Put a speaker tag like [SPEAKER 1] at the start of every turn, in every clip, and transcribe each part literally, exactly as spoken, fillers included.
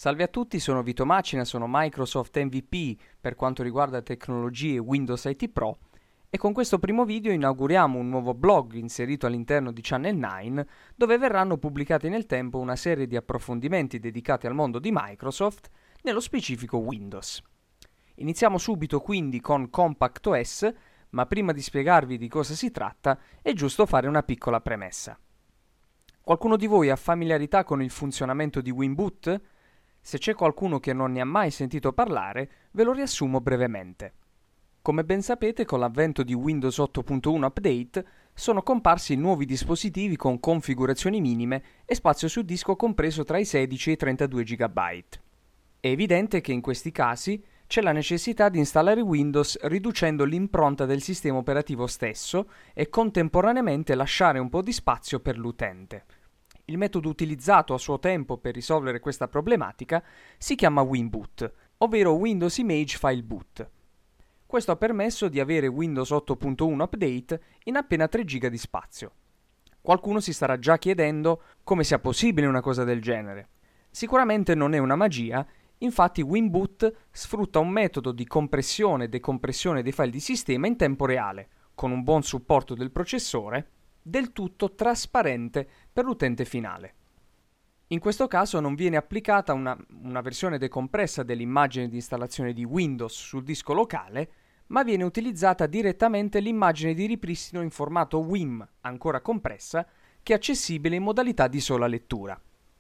[SPEAKER 1] Salve a tutti, sono Vito Macina, sono Microsoft M V P per quanto riguarda tecnologie Windows I T Pro e con questo primo video inauguriamo un nuovo blog inserito all'interno di Channel nove dove verranno pubblicati nel tempo una serie di approfondimenti dedicati al mondo di Microsoft, nello specifico Windows. Iniziamo subito quindi con CompactOS, ma prima di spiegarvi di cosa si tratta è giusto fare una piccola premessa. Qualcuno di voi ha familiarità con il funzionamento di WinBoot? Se c'è qualcuno che non ne ha mai sentito parlare, ve lo riassumo brevemente. Come ben sapete, con l'avvento di Windows otto punto uno Update sono comparsi nuovi dispositivi con configurazioni minime e spazio su disco compreso tra i sedici e i trentadue giga. È evidente che in questi casi c'è la necessità di installare Windows riducendo l'impronta del sistema operativo stesso e contemporaneamente lasciare un po' di spazio per l'utente. Il metodo utilizzato a suo tempo per risolvere questa problematica si chiama WinBoot, ovvero Windows Image File Boot. Questo ha permesso di avere Windows otto punto uno Update in appena tre giga di spazio. Qualcuno si starà già chiedendo come sia possibile una cosa del genere. Sicuramente non è una magia, infatti WinBoot sfrutta un metodo di compressione e decompressione dei file di sistema in tempo reale, con un buon supporto del processore, del tutto trasparente per l'utente finale. In questo caso non viene applicata una, una versione decompressa dell'immagine di installazione di Windows sul disco locale, ma viene utilizzata direttamente l'immagine di ripristino in formato W I M, ancora compressa, che è accessibile in modalità di sola lettura.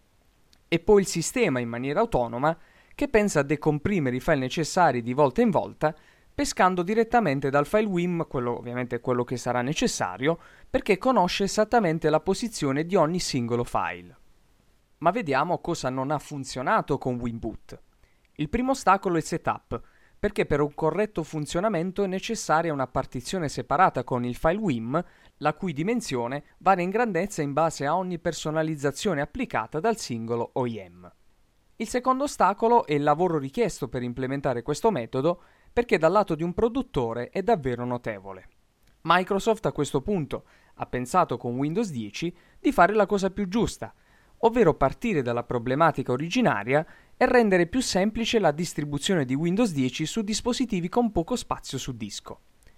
[SPEAKER 1] E poi il sistema, in maniera autonoma, che pensa a decomprimere i file necessari di volta in volta, pescando direttamente dal file W I M, quello ovviamente quello che sarà necessario, perché conosce esattamente la posizione di ogni singolo file. Ma vediamo cosa non ha funzionato con WinBoot. Il primo ostacolo è il setup, perché per un corretto funzionamento è necessaria una partizione separata con il file W I M, la cui dimensione varia in grandezza in base a ogni personalizzazione applicata dal singolo O E M. Il secondo ostacolo è il lavoro richiesto per implementare questo metodo, perché dal lato di un produttore è davvero notevole. Microsoft a questo punto ha pensato con Windows dieci di fare la cosa più giusta, ovvero partire dalla problematica originaria e rendere più semplice la distribuzione di Windows dieci su dispositivi con poco spazio su disco.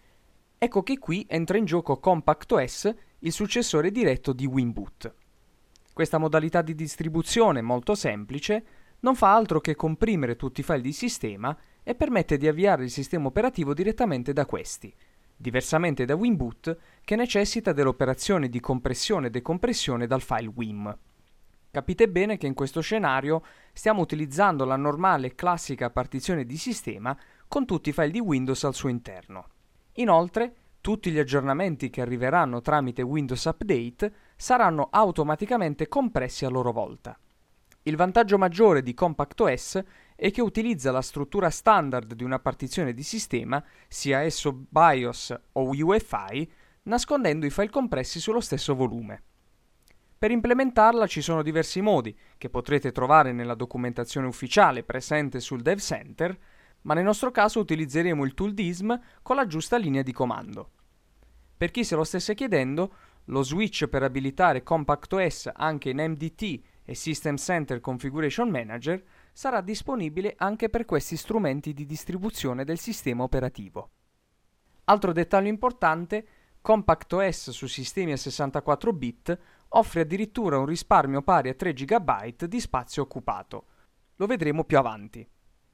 [SPEAKER 1] Ecco che qui entra in gioco CompactOS, il successore diretto di WinBoot. Questa modalità di distribuzione molto semplice non fa altro che comprimere tutti i file di sistema e permette di avviare il sistema operativo direttamente da questi, diversamente da WinBoot che necessita dell'operazione di compressione e decompressione dal file W I M. Capite bene che in questo scenario stiamo utilizzando la normale e classica partizione di sistema con tutti i file di Windows al suo interno. Inoltre, tutti gli aggiornamenti che arriveranno tramite Windows Update saranno automaticamente compressi a loro volta. Il vantaggio maggiore di CompactOS è che utilizza la struttura standard di una partizione di sistema, sia esso BIOS o U E F I, nascondendo i file compressi sullo stesso volume. Per implementarla ci sono diversi modi, che potrete trovare nella documentazione ufficiale presente sul Dev Center, ma nel nostro caso utilizzeremo il tool D I S M con la giusta linea di comando. Per chi se lo stesse chiedendo, lo switch per abilitare CompactOS anche in M D T e System Center Configuration Manager sarà disponibile anche per questi strumenti di distribuzione del sistema operativo. Altro dettaglio importante, CompactOS su sistemi a sessantaquattro bit offre addirittura un risparmio pari a tre giga di spazio occupato. Lo vedremo più avanti.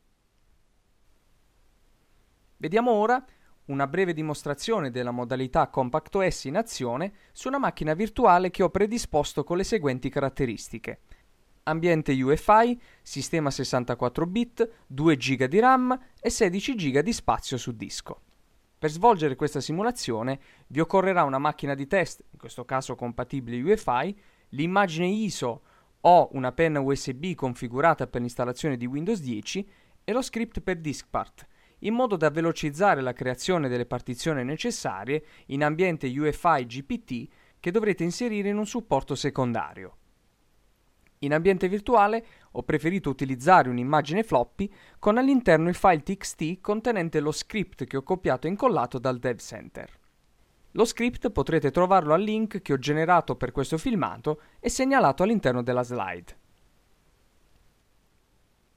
[SPEAKER 1] Vediamo ora una breve dimostrazione della modalità CompactOS in azione su una macchina virtuale che ho predisposto con le seguenti caratteristiche: ambiente U E F I, sistema sessantaquattro bit, due giga di RAM e sedici giga di spazio su disco. Per svolgere questa simulazione vi occorrerà una macchina di test, in questo caso compatibile U E F I, l'immagine I S O o una penna U S B configurata per l'installazione di Windows dieci e lo script per DiskPart, in modo da velocizzare la creazione delle partizioni necessarie in ambiente U E F I G P T che dovrete inserire in un supporto secondario. In ambiente virtuale ho preferito utilizzare un'immagine floppy con all'interno il file T X T contenente lo script che ho copiato e incollato dal Dev Center. Lo script potrete trovarlo al link che ho generato per questo filmato e segnalato all'interno della slide.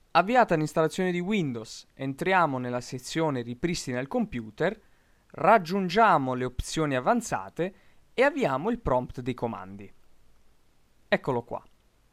[SPEAKER 1] Avviata l'installazione di Windows, entriamo nella sezione Ripristina il computer, raggiungiamo le opzioni avanzate e avviamo il prompt dei comandi. Eccolo qua.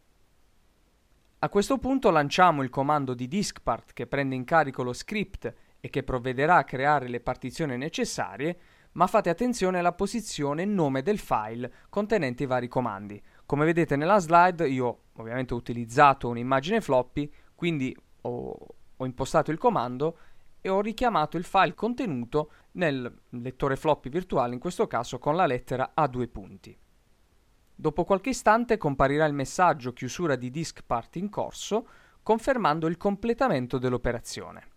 [SPEAKER 1] A questo punto lanciamo il comando di diskpart che prende in carico lo script e che provvederà a creare le partizioni necessarie, ma fate attenzione alla posizione e nome del file contenente i vari comandi. Come vedete nella slide io ovviamente ho utilizzato un'immagine floppy, quindi ho, ho impostato il comando e ho richiamato il file contenuto nel lettore floppy virtuale, in questo caso con la lettera a due punti. Dopo qualche istante comparirà il messaggio chiusura di diskpart in corso, confermando il completamento dell'operazione.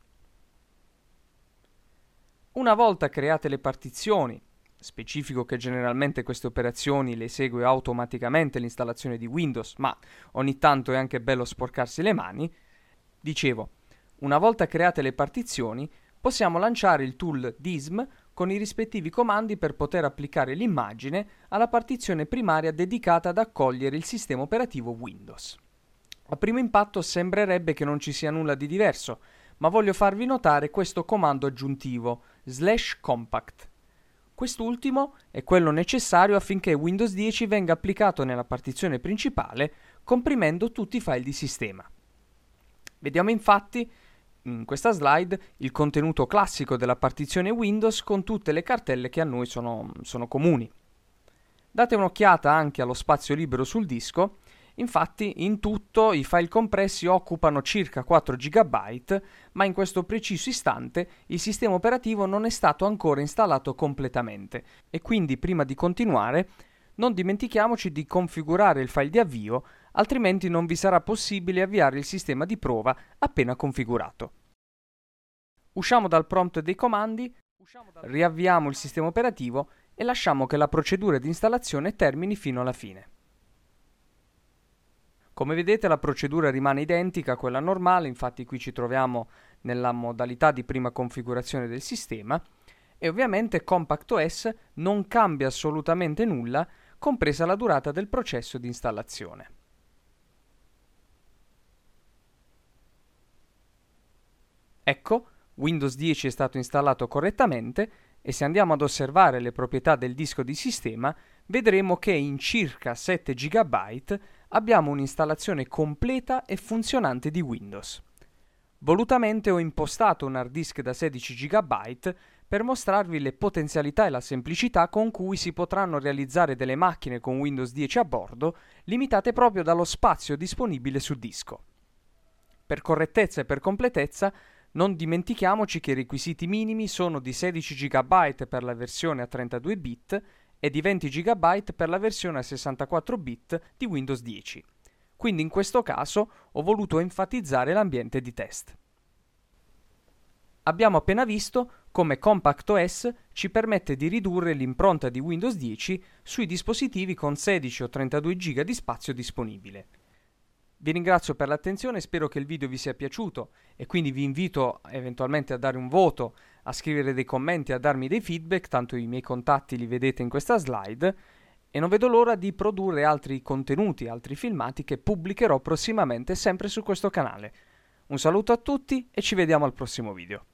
[SPEAKER 1] Una volta create le partizioni, specifico che generalmente queste operazioni le esegue automaticamente l'installazione di Windows, ma ogni tanto è anche bello sporcarsi le mani, dicevo, una volta create le partizioni, possiamo lanciare il tool dism con i rispettivi comandi per poter applicare l'immagine alla partizione primaria dedicata ad accogliere il sistema operativo Windows. A primo impatto sembrerebbe che non ci sia nulla di diverso, ma voglio farvi notare questo comando aggiuntivo, slash compact. Quest'ultimo è quello necessario affinché Windows dieci venga applicato nella partizione principale, comprimendo tutti i file di sistema. Vediamo infatti in questa slide il contenuto classico della partizione Windows con tutte le cartelle che a noi sono, sono comuni. Date un'occhiata anche allo spazio libero sul disco, infatti in tutto i file compressi occupano circa quattro giga, ma in questo preciso istante il sistema operativo non è stato ancora installato completamente e quindi prima di continuare non dimentichiamoci di configurare il file di avvio, altrimenti non vi sarà possibile avviare il sistema di prova appena configurato. Usciamo dal prompt dei comandi, riavviamo il sistema operativo e lasciamo che la procedura di installazione termini fino alla fine. Come vedete la procedura rimane identica a quella normale, infatti qui ci troviamo nella modalità di prima configurazione del sistema e ovviamente CompactOS non cambia assolutamente nulla, compresa la durata del processo di installazione. Ecco, Windows dieci è stato installato correttamente e se andiamo ad osservare le proprietà del disco di sistema, vedremo che in circa sette giga abbiamo un'installazione completa e funzionante di Windows. Volutamente ho impostato un hard disk da sedici giga per mostrarvi le potenzialità e la semplicità con cui si potranno realizzare delle macchine con Windows dieci a bordo, limitate proprio dallo spazio disponibile sul disco. Per correttezza e per completezza, non dimentichiamoci che i requisiti minimi sono di sedici giga per la versione a trentadue bit e di venti giga per la versione a sessantaquattro bit di Windows dieci. Quindi in questo caso ho voluto enfatizzare l'ambiente di test. Abbiamo appena visto come CompactOS ci permette di ridurre l'impronta di Windows dieci sui dispositivi con sedici o trentadue giga di spazio disponibile. Vi ringrazio per l'attenzione, spero che il video vi sia piaciuto e quindi vi invito eventualmente a dare un voto, a scrivere dei commenti, a darmi dei feedback, tanto i miei contatti li vedete in questa slide e non vedo l'ora di produrre altri contenuti, altri filmati che pubblicherò prossimamente sempre su questo canale. Un saluto a tutti e ci vediamo al prossimo video.